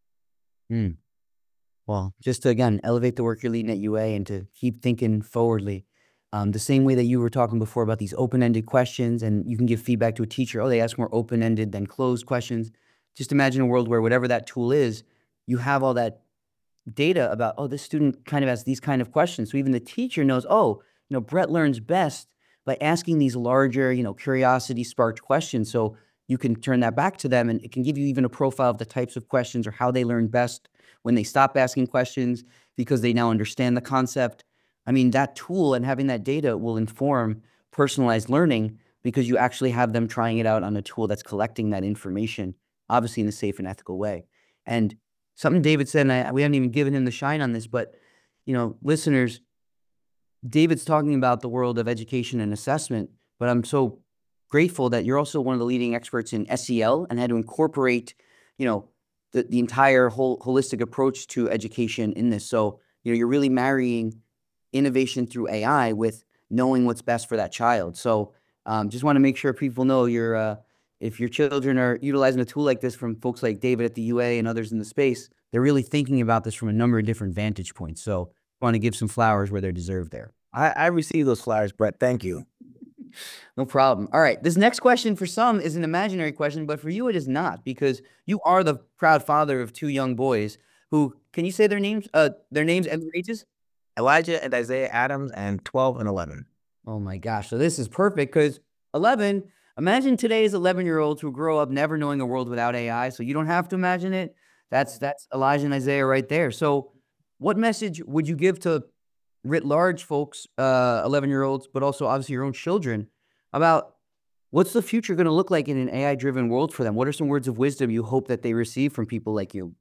Well, just to, again, elevate the work you're leading at UA and to keep thinking forwardly. The same way that you were talking before about these open-ended questions, and you can give feedback to a teacher, oh, they ask more open-ended than closed questions. Just imagine a world where whatever that tool is, you have all that data about, oh, this student kind of has these kind of questions. So even the teacher knows, oh, Brett learns best by asking these larger, curiosity sparked questions. So you can turn that back to them and it can give you even a profile of the types of questions or how they learn best when they stop asking questions because they now understand the concept. I mean, that tool and having that data will inform personalized learning because you actually have them trying it out on a tool that's collecting that information, obviously in a safe and ethical way. And something David said, and we haven't even given him the shine on this, but, listeners, David's talking about the world of education and assessment, but I'm so grateful that you're also one of the leading experts in SEL and how to incorporate, you know, the entire holistic approach to education in this. So, you know, you're really marrying innovation through AI with knowing what's best for that child. So, just want to make sure people know if your children are utilizing a tool like this from folks like David at the UA and others in the space, they're really thinking about this from a number of different vantage points. So, want to give some flowers where they're deserved there. I received those flowers, Brett. Thank you. No problem. All right. This next question for some is an imaginary question, but for you it is not, because you are the proud father of two young boys who, can you say their names and their ages? Elijah and Isaiah Adams, and 12 and 11. Oh my gosh. So this is perfect because 11, imagine today's 11-year-olds who grow up never knowing a world without AI. So you don't have to imagine it. That's Elijah and Isaiah right there. So what message would you give to writ large folks, 11-year-olds, but also obviously your own children, about what's the future going to look like in an AI-driven world for them? What are some words of wisdom you hope that they receive from people like you?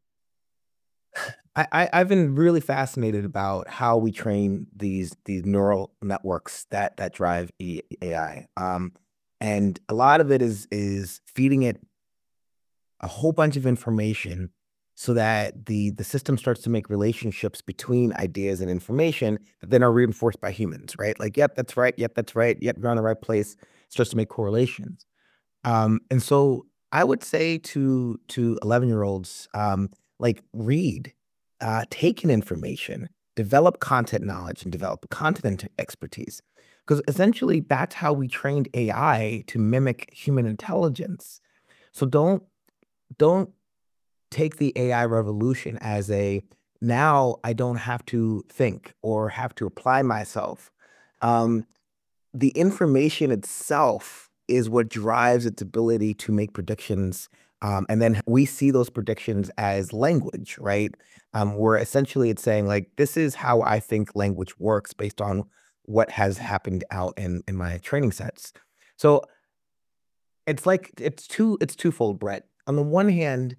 I've been really fascinated about how we train these neural networks that drive AI. And a lot of it is feeding it a whole bunch of information so that the system starts to make relationships between ideas and information that then are reinforced by humans, right? Like, yep, that's right. Yep, that's right. Yep, you're on the right place. It starts to make correlations. And so I would say to 11-year-olds, like, read, take in information, develop content knowledge, and develop content expertise. Because essentially that's how we trained AI to mimic human intelligence. So don't take the AI revolution as now I don't have to think or have to apply myself. The information itself is what drives its ability to make predictions. And then we see those predictions as language, right? Where essentially it's saying, like, this is how I think language works based on what has happened out in my training sets. So it's like it's twofold, Brett. On the one hand,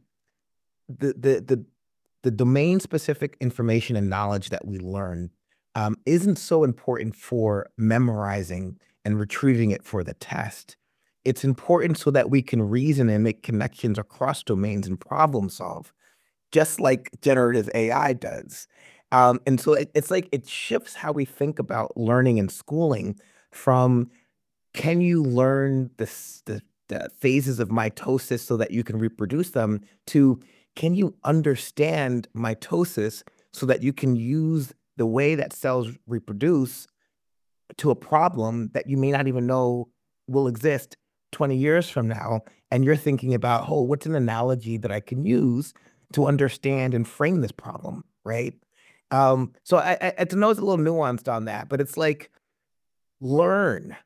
the domain specific information and knowledge that we learn isn't so important for memorizing and retrieving it for the test. It's important so that we can reason and make connections across domains and problem solve, just like generative AI does. And so it's like it shifts how we think about learning and schooling from, can you learn the phases of mitosis so that you can reproduce them, to, can you understand mitosis so that you can use the way that cells reproduce to a problem that you may not even know will exist 20 years from now. And you're thinking about, oh, what's an analogy that I can use to understand and frame this problem, right? So I know it's a little nuanced on that, but it's like, learn,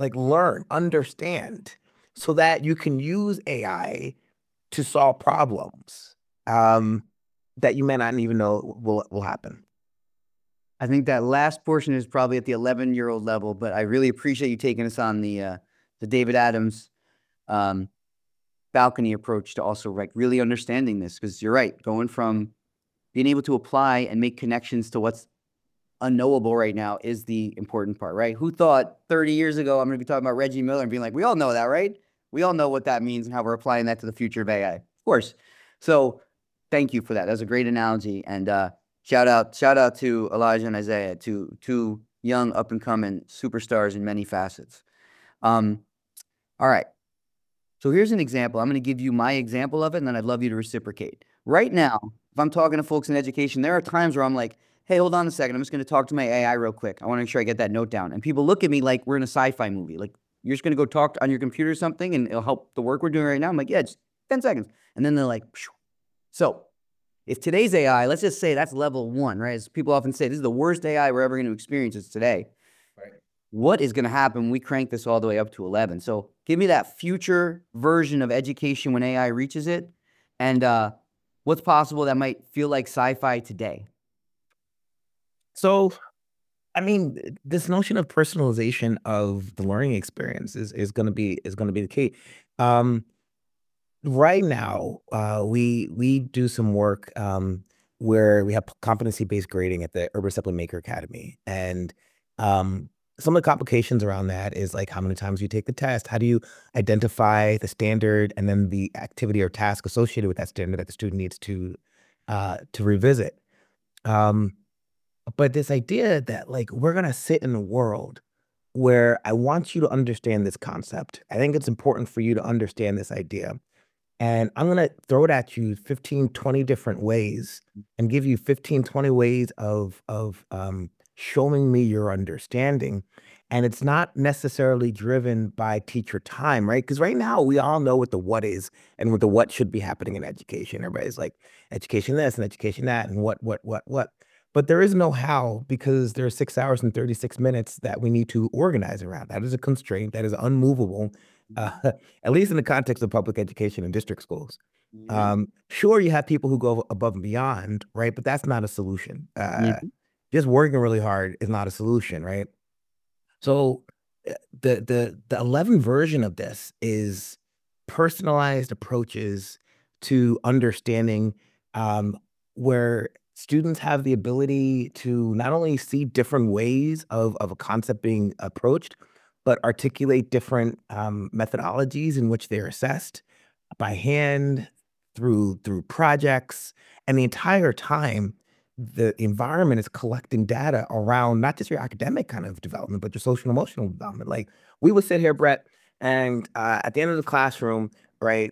understand, so that you can use AI to solve problems that you may not even know will happen. I think that last portion is probably at the 11-year-old level, but I really appreciate you taking us on the David Adams balcony approach to also, like, really understanding this, because you're right, going from being able to apply and make connections to what's unknowable right now is the important part, right? Who thought 30 years ago I'm going to be talking about Reggie Miller and being like, we all know that, right? We all know what that means and how we're applying that to the future of AI, of course. So thank you for that. That was a great analogy. And shout out to Elijah and Isaiah, two young up and coming superstars in many facets. All right. So here's an example. I'm going to give you my example of it, and then I'd love you to reciprocate. Right now, if I'm talking to folks in education, there are times where I'm like, hey, hold on a second. I'm just going to talk to my AI real quick. I want to make sure I get that note down. And people look at me like we're in a sci-fi movie. Like, you're just going to go talk on your computer or something and it'll help the work we're doing right now. I'm like, yeah, just 10 seconds. And then they're like, phew. So if today's AI, let's just say that's level 1, right? As people often say, this is the worst AI we're ever going to experience is today. Right. What is going to happen when we crank this all the way up to 11? So give me that future version of education when AI reaches it, and what's possible that might feel like sci-fi today. So, I mean, this notion of personalization of the learning experience is going to be the key. Right now, we do some work where we have competency-based grading at the Urban Assembly Maker Academy, and Some of the complications around that is like how many times you take the test, how do you identify the standard and then the activity or task associated with that standard that the student needs to revisit. Um, but this idea that like we're gonna sit in a world where I want you to understand this concept. I think it's important for you to understand this idea. And I'm gonna throw it at you 15, 20 different ways and give you 15, 20 ways of showing me your understanding. And it's not necessarily driven by teacher time, right? Because right now we all know what the what is and what the what should be happening in education. Everybody's like education this and education that and what. But there is no how because there are 6 hours and 36 minutes that we need to organize around. That is a constraint that is unmovable, at least in the context of public education and district schools. Sure, you have people who go above and beyond, right? But that's not a solution. Just working really hard is not a solution, right? So the 11 version of this is personalized approaches to understanding, where students have the ability to not only see different ways of a concept being approached, but articulate different methodologies in which they're assessed by hand, through projects, and the entire time the environment is collecting data around not just your academic kind of development, but your social and emotional development. Like we would sit here, Brett, and at the end of the classroom, right,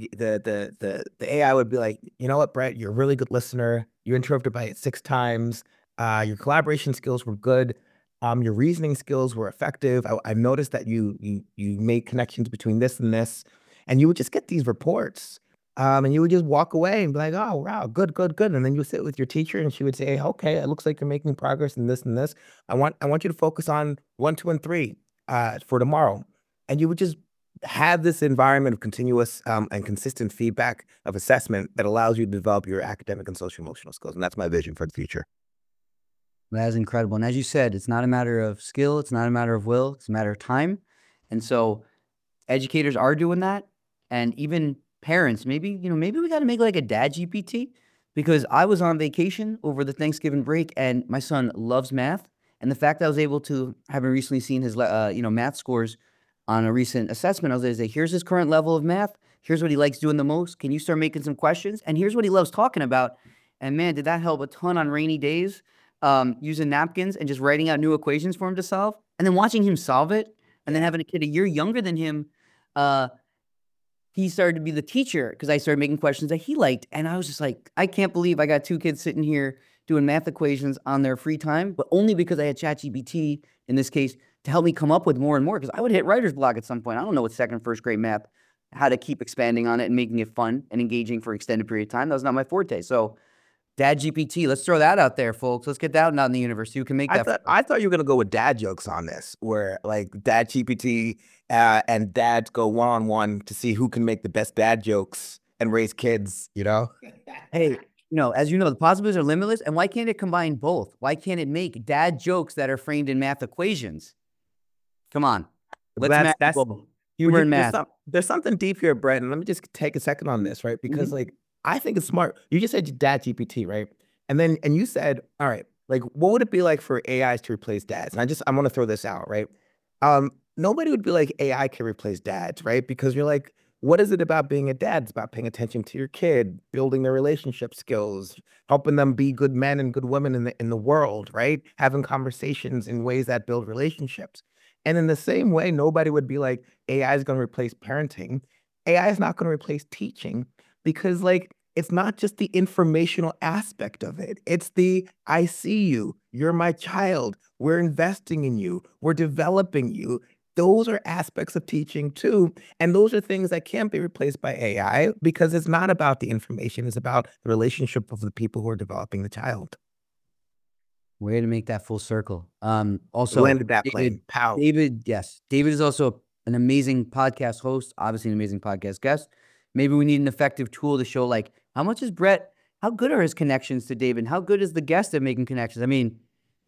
the AI would be like, you know what, Brett, you're a really good listener. You interrupted by it 6 times. Your collaboration skills were good. Your reasoning skills were effective. I noticed that you made connections between this and this, and you would just get these reports. And you would just walk away and be like, "Oh, wow, good, good, good." And then you would sit with your teacher, and she would say, "Okay, it looks like you're making progress in this and this. I want you to focus on 1, 2, and 3 for tomorrow." And you would just have this environment of continuous and consistent feedback of assessment that allows you to develop your academic and social emotional skills. And that's my vision for the future. That is incredible. And as you said, it's not a matter of skill, it's not a matter of will, it's a matter of time. And so educators are doing that. And even parents, maybe we got to make like a dad GPT, because I was on vacation over the Thanksgiving break and my son loves math. And the fact that I was able to, having recently seen his, math scores on a recent assessment, I was able to say, here's his current level of math. Here's what he likes doing the most. Can you start making some questions? And here's what he loves talking about. And man, did that help a ton on rainy days, using napkins and just writing out new equations for him to solve. And then watching him solve it. And then having a kid a year younger than him, he started to be the teacher because I started making questions that he liked. And I was just like, I can't believe I got 2 kids sitting here doing math equations on their free time, but only because I had ChatGPT in this case to help me come up with more and more, because I would hit writer's block at some point. I don't know what second, first grade math, how to keep expanding on it and making it fun and engaging for an extended period of time. That was not my forte. So Dad GPT, let's throw that out there, folks. Let's get that out in the universe. You can make that. I thought you were gonna go with dad jokes on this, where like Dad GPT and dads go one-on-one to see who can make the best dad jokes and raise kids. Hey, as you know, the possibilities are limitless. And why can't it combine both? Why can't it make dad jokes that are framed in math equations? Come on. Let's humor and math. There's something deep here, Brett, and let me just take a second on this, right? Because like I think it's smart. You just said Dad GPT, right? And you said, all right, like what would it be like for AIs to replace dads? And I'm gonna throw this out, right? Nobody would be like AI can replace dads, right? Because you're like, what is it about being a dad? It's about paying attention to your kid, building their relationship skills, helping them be good men and good women in the world, right? Having conversations in ways that build relationships. And in the same way, nobody would be like, AI is going to replace parenting. AI is not going to replace teaching, because like it's not just the informational aspect of it. It's the I see you, you're my child, we're investing in you, we're developing you. Those are aspects of teaching too. And those are things that can't be replaced by AI, because it's not about the information, it's about the relationship of the people who are developing the child. Way to make that full circle. Also, landed that plane. Pow. David, yes. David is also an amazing podcast host, obviously an amazing podcast guest. Maybe we need an effective tool to show like, how much is Brett, how good are his connections to David? How good is the guest at making connections? I mean,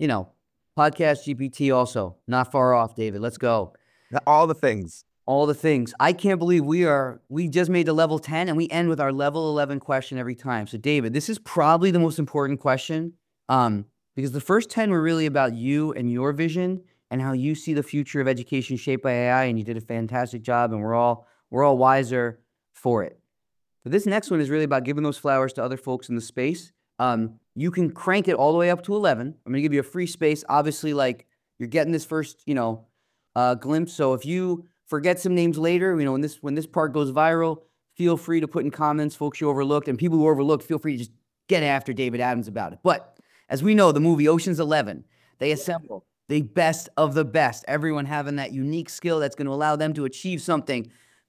podcast GPT also, not far off, David. Let's go. All the things. All the things. I can't believe we just made the level 10 and we end with our level 11 question every time. So David, this is probably the most important question. because the first 10 were really about you and your vision and how you see the future of education shaped by AI, and you did a fantastic job, and we're all wiser for it. But this next one is really about giving those flowers to other folks in the space. You can crank it all the way up to 11. I'm gonna give you a free space. Obviously, like, you're getting this first, glimpse. So if you forget some names later, when this part goes viral, feel free to put in comments folks you overlooked, and people who overlooked, feel free to just get after David Adams about it. But as we know, the movie Ocean's 11, they assemble the best of the best, everyone having that unique skill that's going to allow them to achieve something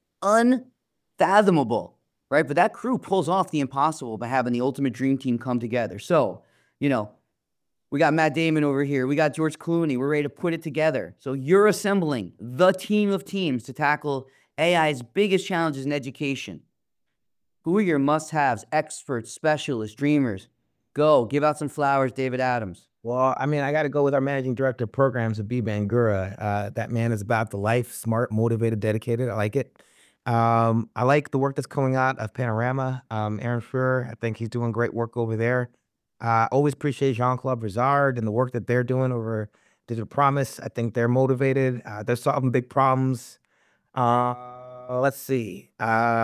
unfathomable, right? But that crew pulls off the impossible by having the ultimate dream team come together. So, we got Matt Damon over here. We got George Clooney. We're ready to put it together. So you're assembling the team of teams to tackle AI's biggest challenges in education. Who are your must-haves, experts, specialists, dreamers? Go, give out some flowers, David Adams. Well, I mean, I got to go with our managing director of programs, Abhi Bangura. That man is about the life, smart, motivated, dedicated. I like it. I like the work that's coming out of Panorama. Aaron Furr, I think he's doing great work over there. Always appreciate Jean-Claude Brizard and the work that they're doing over Digital Promise. I think they're motivated. They're solving big problems. Let's see.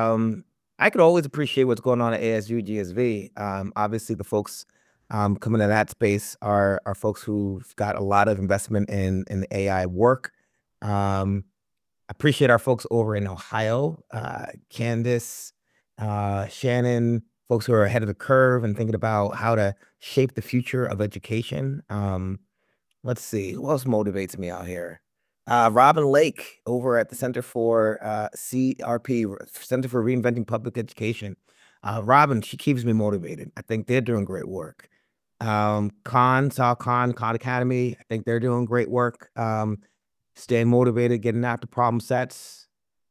I could always appreciate what's going on at ASU GSV. Obviously, the folks coming to that space are folks who've got a lot of investment in the AI work. I appreciate our folks over in Ohio, Candace, Shannon, folks who are ahead of the curve and thinking about how to shape the future of education. Let's see, who else motivates me out here? Robin Lake over at the Center for CRP, Center for Reinventing Public Education. Robin, she keeps me motivated. I think they're doing great work. Sal Khan, Khan Academy, I think they're doing great work. Staying motivated, getting after problem sets.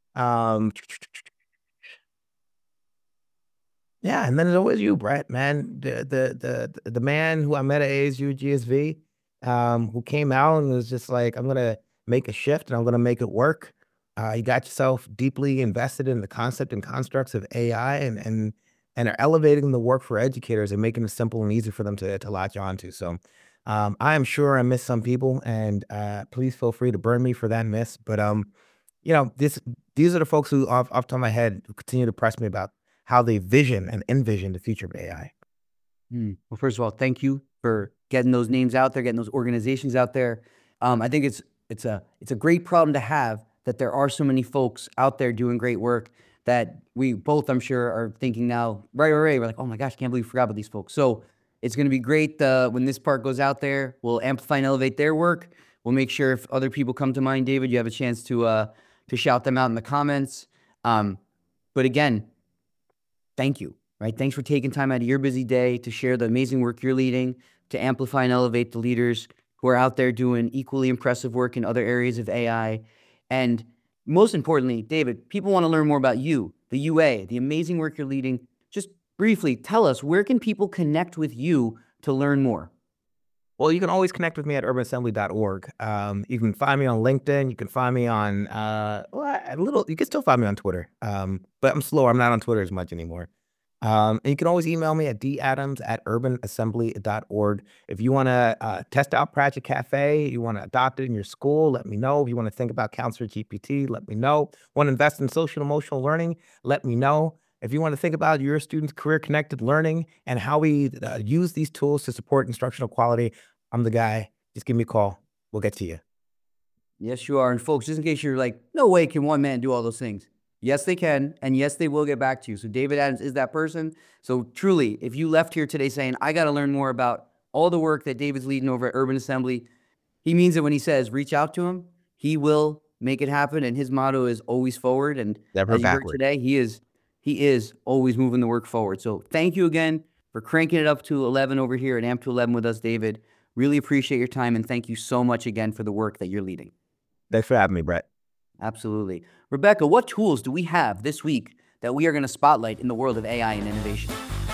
Yeah, and then there's always you, Brett, man. The man who I met at ASU GSV, who came out and was just like, I'm gonna make a shift and I'm gonna make it work. You got yourself deeply invested in the concept and constructs of AI and are elevating the work for educators and making it simple and easy for them to latch onto. So I am sure I missed some people, and please feel free to burn me for that miss. But these are the folks who off the top of my head who continue to press me about how they vision and envision the future of AI. Well, first of all, thank you for getting those names out there, getting those organizations out there. I think it's a great problem to have, that there are so many folks out there doing great work that we both, I'm sure, are thinking now, right away, we're like, oh my gosh, I can't believe we forgot about these folks. So it's going to be great when this part goes out there. We'll amplify and elevate their work. We'll make sure if other people come to mind, David, you have a chance to shout them out in the comments. But again, thank you, right? Thanks for taking time out of your busy day to share the amazing work you're leading, to amplify and elevate the leaders who are out there doing equally impressive work in other areas of AI. And most importantly, David, people want to learn more about you, the UA, the amazing work you're leading. Just briefly, tell us, where can people connect with you to learn more? Well, you can always connect with me at urbanassembly.org. You can find me on LinkedIn. You can find me on you can still find me on Twitter. But I'm slower. I'm not on Twitter as much anymore. And you can always email me at dadams@urbanassembly.org. If you want to test out Project Cafe, you want to adopt it in your school, let me know. If you want to think about Counselor GPT, let me know. Want to invest in social and emotional learning, let me know. If you want to think about your students' career-connected learning and how we use these tools to support instructional quality, I'm the guy. Just give me a call. We'll get to you. Yes, you are. And folks, just in case you're like, no way can one man do all those things. Yes, they can. And yes, they will get back to you. So David Adams is that person. So truly, if you left here today saying, I got to learn more about all the work that David's leading over at Urban Assembly, he means it when he says, reach out to him. He will make it happen. And his motto is always forward. And never as you backward. heard today, he is always moving the work forward. So thank you again for cranking it up to 11 over here at AMP to 11 with us, David. Really appreciate your time. And thank you so much again for the work that you're leading. Thanks for having me, Brett. Absolutely. Rebecca, what tools do we have this week that we are going to spotlight in the world of AI and innovation?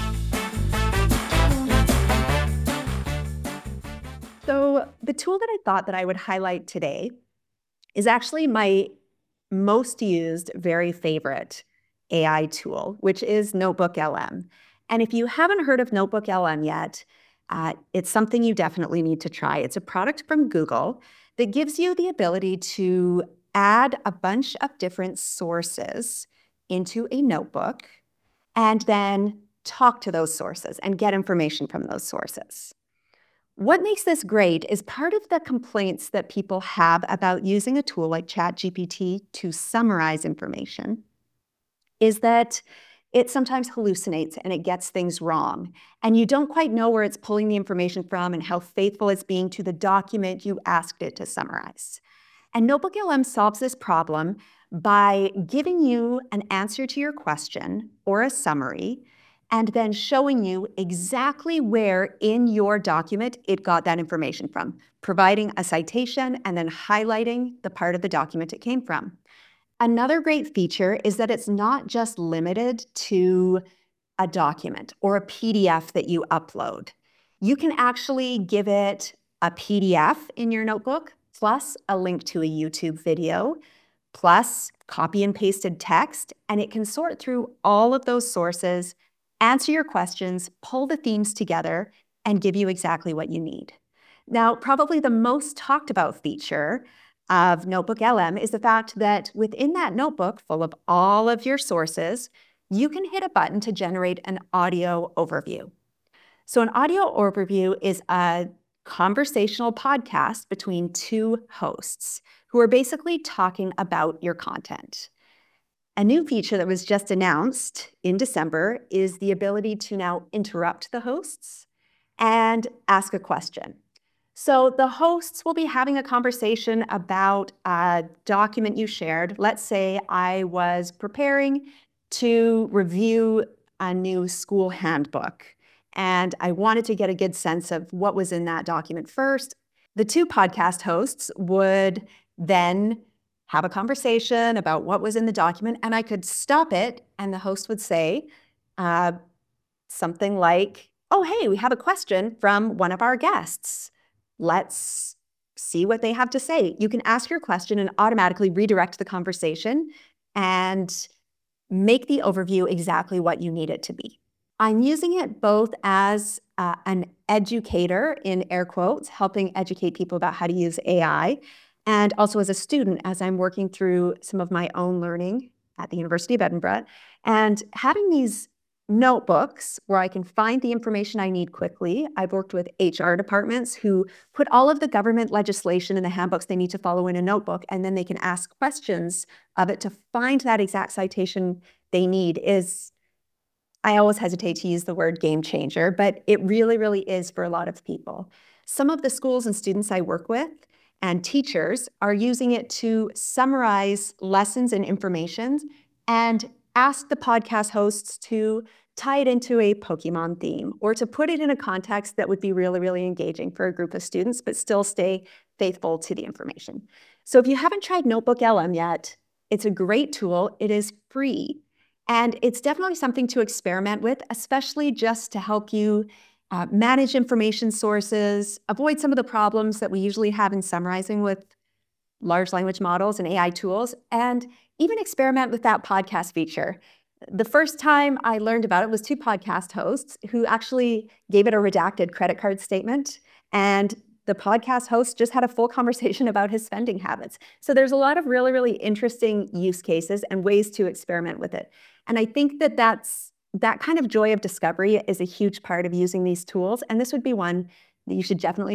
So the tool that I thought that I would highlight today is actually my most used, very favorite AI tool, which is Notebook LM. And if you haven't heard of Notebook LM yet, It's something you definitely need to try. It's a product from Google that gives you the ability to add a bunch of different sources into a notebook and then talk to those sources and get information from those sources. What makes this great is part of the complaints that people have about using a tool like ChatGPT to summarize information is that it sometimes hallucinates and it gets things wrong. And you don't quite know where it's pulling the information from and how faithful it's being to the document you asked it to summarize. And NotebookLM solves this problem by giving you an answer to your question or a summary, and then showing you exactly where in your document it got that information from, providing a citation and then highlighting the part of the document it came from. Another great feature is that it's not just limited to a document or a PDF that you upload. You can actually give it a PDF in your notebook, plus a link to a YouTube video, plus copy and pasted text, and it can sort through all of those sources, answer your questions, pull the themes together, and give you exactly what you need. Now, probably the most talked about feature of NotebookLM is the fact that within that notebook full of all of your sources, you can hit a button to generate an audio overview. So an audio overview is a conversational podcast between two hosts who are basically talking about your content. A new feature that was just announced in December is the ability to now interrupt the hosts and ask a question. So the hosts will be having a conversation about a document you shared. Let's say I was preparing to review a new school handbook, and I wanted to get a good sense of what was in that document first. The two podcast hosts would then have a conversation about what was in the document, and I could stop it, and the host would say something like, "Oh, hey, we have a question from one of our guests. Let's see what they have to say." You can ask your question and automatically redirect the conversation and make the overview exactly what you need it to be. I'm using it both as an educator, in air quotes, helping educate people about how to use AI, and also as a student as I'm working through some of my own learning at the University of Edinburgh. And having these notebooks where I can find the information I need quickly. I've worked with HR departments who put all of the government legislation and the handbooks they need to follow in a notebook, and then they can ask questions of it to find that exact citation they need. I always hesitate to use the word game changer, but it really, really is for a lot of people. Some of the schools and students I work with and teachers are using it to summarize lessons and information and ask the podcast hosts to tie it into a Pokemon theme or to put it in a context that would be really, really engaging for a group of students, but still stay faithful to the information. So if you haven't tried NotebookLM yet, it's a great tool. It is free. And it's definitely something to experiment with, especially just to help you manage information sources, avoid some of the problems that we usually have in summarizing with large language models and AI tools, and even experiment with that podcast feature. The first time I learned about it was two podcast hosts who actually gave it a redacted credit card statement, and the podcast host just had a full conversation about his spending habits. So there's a lot of really, really interesting use cases and ways to experiment with it. And I think that that kind of joy of discovery is a huge part of using these tools. And this would be one that you should definitely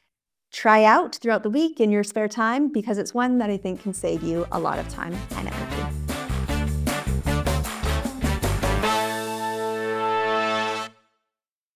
try out throughout the week in your spare time, because it's one that I think can save you a lot of time and energy.